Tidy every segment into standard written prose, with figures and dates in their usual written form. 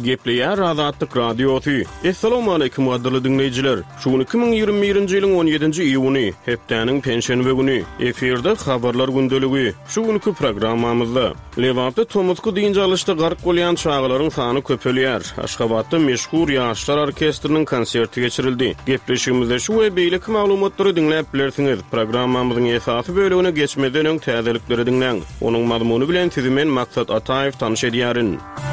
Gepleýär Azatlyk radiosu. Assalamu alaykum gaderli dinleýijiler. Şu 2021-nji ýylyň 17-nji iýuny, hepdeniň penşenbe güni. Eferde habarlar gündeligi. Şu günki programmamyzda Lewapda Tomutku diýince alışda gark bolýan çağlaryň sany köpelýär. Aşgabatda meşhur ýaşlar orkestriniň konserti geçirildi. Gepleşigimizde şu we beýleki maglumatlary dinläp bilersiňiz. Programmamyzyň esasy bölügine geçmeden öň täzelikleri dinleň. Onuň mazmuny bilen sizi men Maksat Ataev tanyş edýärin.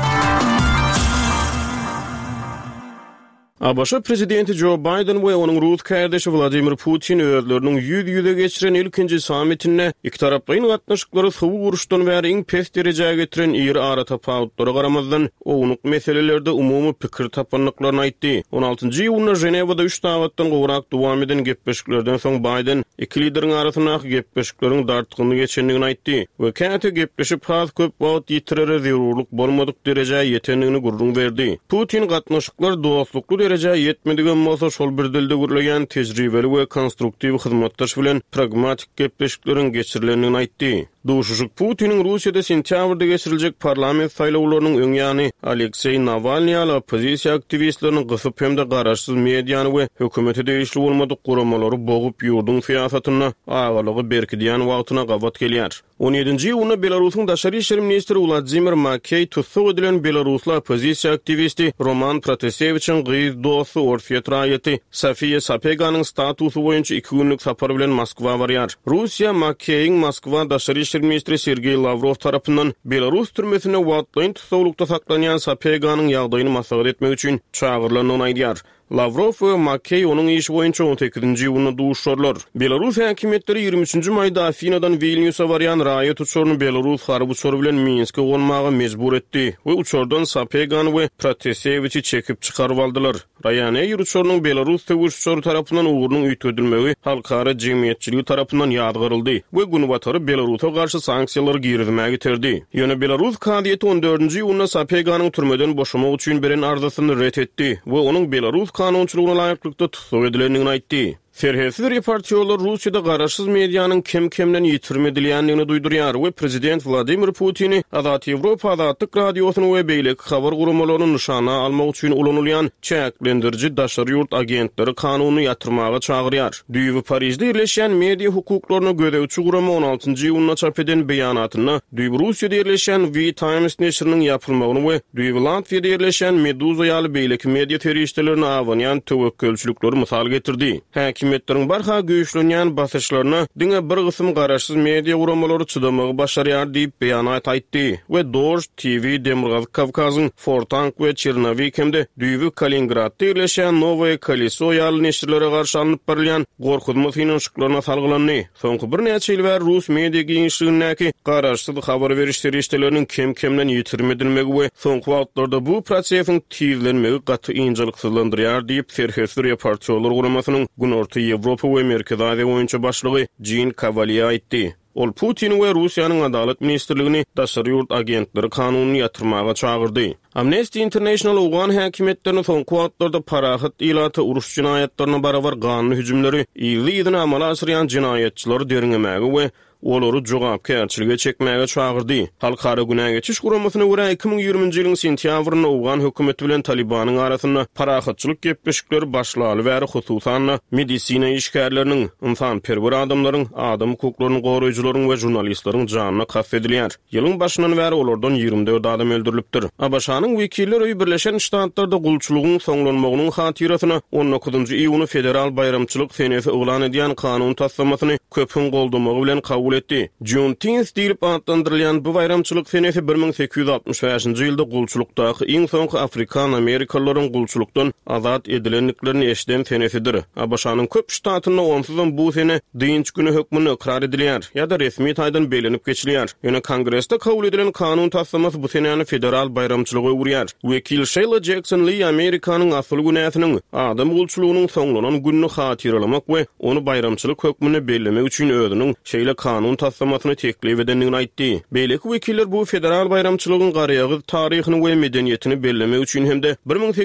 ABŞ prezidenti Joe Biden we onuň Rus kardeşi Vladimir Putin özleriniň ýüze geçiren ilkinji sammitine iki taraplyň gatnaşyklary sowu uruşdan bäri iň pes derejäge getiren ýer ara tapawutlary garamazdan ownuq meselelerde umumy pikir tapanlyklaryny aýtdy. 16-njy ýylyna Ženewada 3 dawatdan gowrak dowam eden gepleşiklerden soň Biden iki lideriň arasyndaky gepleşikleriň dartgyny geçendigini aýtdy we käte gepleşip has köp wagt ýitirere zerurluk bolmadyk derejäge ýetendigini gurrun berdi. Putin gatnaşyklar dostlukly derece yetmedigen bolsa şol bir dilde gürleýän tejribeli we konstruktiw hyzmatdaş bilen pragmatik gepleşikleriň geçirilendigini aýtdy. Duşuşuk Putin'in Rusya'da sentyabrda geçirilecek parlament saýlawlarynyň öňýany Aleksey Navalny ala opozisiýa aktivistleriniň gysyp hem de garaşsyz mediany we hökümeti değişli bolmadyk guramalary bogup ýurdun fiýasatyna agalygy berkidýän wagtyna gabat gelýär. 17-nji ýylyna Belarusyň daşary işler ministri Vladimir Makey tutsak edilen Belarusly opozisiýa aktivisti Roman Protaseviçiň gyz dosty Orfiyet raýaty Sofiya Sapeganyň statusy boýunça 2 günlük sapar bilen Moskwa barýar. Russiýa Makeyiň Moskwa daşary işler ministri Sergey Lavrov tarapyndan Belarus türmesine wagtlaýyn tutsaklykda saklanýan Sapeganyň ýagdaýyny maslahat etmek üçin çağırylanyny aýdýar. Lavrov we Makey onuň işi boýunça 18-nji ýylyna duşurlar. Belarus häkimetleri 23-nji maýda Afinadan Vilniusa barýan raýat uçuryny Belarus harby uçury bilen Minske gonmagy mejbur etdi we uçurdan Sapegan we Protaseviçi çekip çykaryp aldylar. Raýany uçurynyň Belarus töwüşçüleri tarapyndan uğurnyň üýtgedilmegi halkara jemgyýetçiligi tarapyndan ýadgaryldy we gün batary Belarusa garşy sanksiýalar girmäge getirdi. Ýöne Belarus kadiýeti 14-nji ýylyna Sapeganyň türmeden boşamak üçin beren arzusyny ret etdi we onuň Belarus kanunçylygyna laýyklykda tutsak edilendigini aýtdy. Serhesiz reportyorlar Rusya'da garaşsız medyanın kem-kemden yitirmedilýändigini duýdurýar we prezident Vladimir Putin'i Azat Ýewropa Azatlyk radiosyny we beýleki habar gurumalaryny nişana almak üçin ulanylýan çäklendiriji daşary ýurt agentleri kanuny ýatyrmaga çagyrýar. Düýbi Parijde ýerleşen media hukuklaryny gödäwçi gurama 16-njy ýylyna çap eden beýanatyna düýbi Russiýada ýerleşen We Times neşriniň ýapylmagyny we düýbi Latviýada ýerleşen Meduza ýaly beýleki media terişçilerini awanýan töwekkülçülükleri mysal getirdi. Hükümetlerin barha güýçlenýän basyşlaryna diňe bir gysym garaşsyz media guramalary çydamagy başarýar diýip beýanat aýtdy we Dozh TV, Demirgaz Kavkazyň Fortank we Çernavik hemde düýbi Kaliningradda ýerleşen Novoye Koleso ýaly neşirlere garşy alınıp berilýän gorkutma finanşyklaryna salgylandy. Soňky bir neçe ýyl bäri Rus media giňişligindäki garaşsyz habar beriş terişçileriniň kem-kemden ýitirmedilmegi we soňky wagtlarda bu prosesiň tizlenmegi gaty ýynjylyksyzlandyrýar diýip serhesiz reportyorlar guramasynyň Günorta Ýewropa we Merkezi Aziýa boýunça başlygy Jean Cavalier aýtdy. Ol Putin we Russiýanyň adalet ministrligini daşary ýurt agentleri kanuny ýatyrmaga çagyrdy. Amnesty International owgan häkimetlerini soňky wagtlarda parahat ilaty uruş jinayetlerine barabar ganyny hüjümleri ýyly-ýyly amala asyrýan jinayetçileri deriňemegi we olary jogapkärçilige çekmäge çagyrdy. Halkara günä geçiş guramasyna görä 2020-nji ýylyň sentýabryna owgan hökümeti bilen Talibanyň arasynda parahatçylyk gepleşikleri başlaly we hususan medisina işgärleriniň, insan-perwer adamlaryň, adam hukuklaryny goraýjylaryň we jurnalistleriň janyna kastedilýär. Ýylyň başyndan bäri olardan 24 adam öldürilipdir. ABŞ-nyň wekilleri Birleşen Ştatlarda gulçylygyň soňlanmagynyň hatirasyna 19-njy iýuny federal bayramçylyk senesi oglan edýän kanun taslamasyny köpüň goldamagy bilen kabul etdi. Juneteenth diýip adlandyrylýan bu bayramçylyk senesi 1865-nji ýylda gulçylykdaky iň soňky Afrikan Amerikalılaryň gulçylykdan azat edilenliklerini eşden senesidir. ABŞ-nyň köp ştatynda onsuzdan bu sene diňç güni hökmüni ikrar edilýär ýa-da resmi taýdan belenip geçilýär. Ýöne Kongresde kabul edilen kanun taslamasy bu senäni federal bayramçylyga öwürýär. Wekil Sheila Jackson Lee Amerikanyň asyl günäsiniň adam gulçylygynyň soňlanan gününi hatırlamak we onu bayramçylyk hökmüni bellemek üçin özüniň şeýle kanun taslamasyny teklip edenligini aýtdy. Beýleki wekiller bu federal bayramçylygyň garyagy taryhyny we medeniýetini bellemek üçin hemde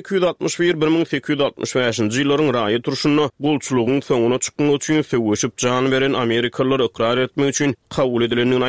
1861-1865-nji ýyllaryň raýat turşuny gulçylygyň soňuna çykmak üçin söwüşip jan beren Amerikalılar ikrar etmek üçin kabul edilenligini